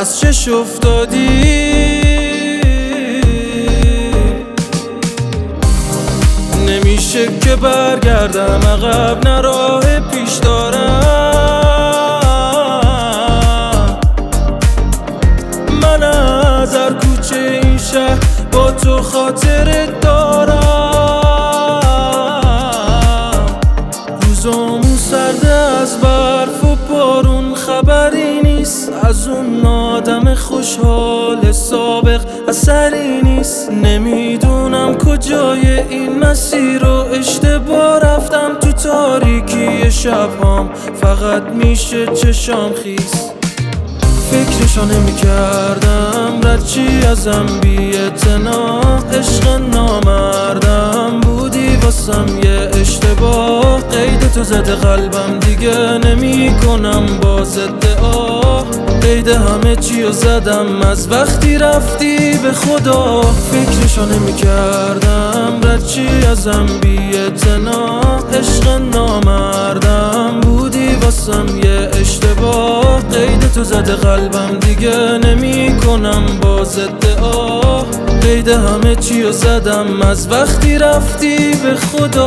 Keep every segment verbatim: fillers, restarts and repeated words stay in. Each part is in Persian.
از چش افتادی. نمیشه که برگردم عقب، نه راه پیش دارم. من از هر کوچه این شهر با تو خاطرت دارم. روزامون سرده از برف و بارون، خبری نیست از اون آدم خوشحال سابق، اثری نیست. نمیدونم کجای این مسیر رو اشتباه رفتم، تو تاریکی شبهام فقط میشه چشام خیس. فکرشو نمی کردم رد چی ازم بی اعتنا، عشق نامردم بودی واسم یه اشتباه. قید تو زده قلبم دیگه نمی کنم با ادعا، قید همه چی رو زدم از وقتی رفتی به خدا. فکرشو نمی کردم رد چی ازم بی اعتنا، عشق نامردم بودی واسم یه اشتباه. قید تو زده قلبم دیگه نمی کنم با ادعا، قید همه چی رو زدم از وقتی رفتی به خدا.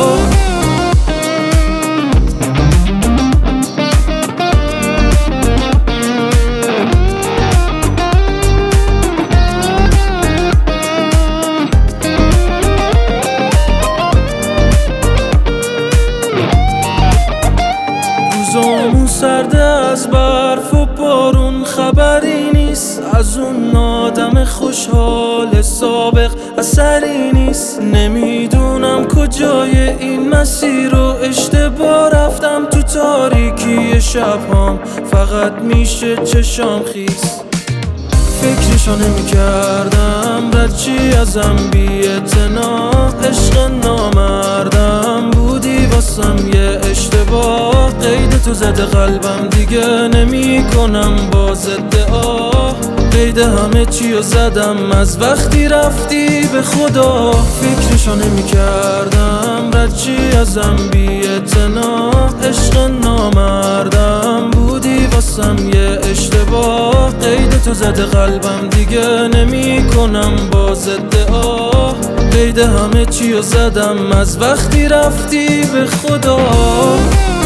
روزامون سرده از برف و بارون، خبری نیست از اون آدم خوشحال سابق، اثری نیست. نمیدونم کجای این مسیر رو اشتباه رفتم، تو تاریکی شبهام فقط میشه چشام خیس. فکرشو نمی کردم رد چی ازم بی اعتنا، عشق نامردم بودی واسم یه اشتباه. قید تو زده قلبم دیگه نمی کنم با ادعا، قید همه چی رو زدم از وقتی رفتی به خدا. فکرشو نمی کردم رد چی ازم بی اعتنا، عشق نامردم بودی واسم یه اشتباه. قید تو زده قلبم دیگه نمی کنم با ادعا، قید همه چی رو زدم از وقتی رفتی به خدا.